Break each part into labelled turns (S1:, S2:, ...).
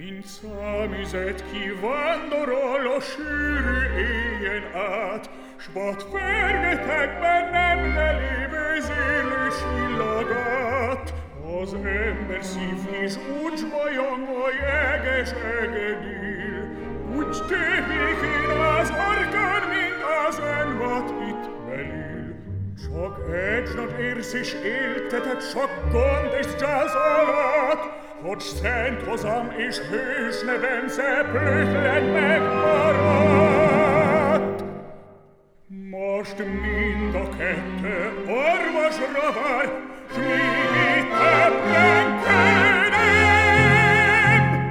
S1: Mint számizet kivándorol a sűrű éjjel át, s vad fergetekben nem lelévő zélő csillagát. Az ember szív is úgy bajong a jeges egedül, úgy tévik én az arkán, mint az envat itt belül. Csak egy nagy érzés éltetett, csak gond és császolát, hogy szent hozam és hős nevem szeplőtlen megmaradt. Most mind a kettő orvosra vár, s még itt teplenkedem.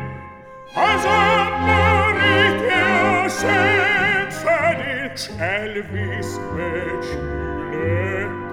S1: Hazamorítja a szent fedél, s elvisz becsület.